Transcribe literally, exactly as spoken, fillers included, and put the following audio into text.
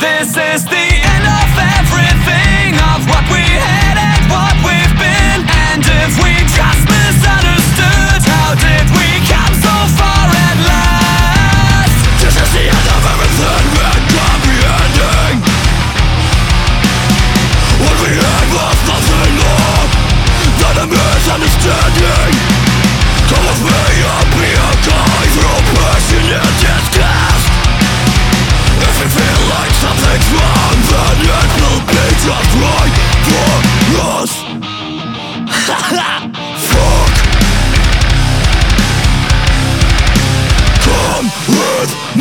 This is the end of everything, of what we had and what we've been. And if we just misunderstood, how did we come so far at last? This is the end of everything and comprehending. What we had was nothing more than a misunderstanding. Come with me and be a guide through passionate disgust. If we feel like something's wrong, then it will be just right for us. Fuck. Come with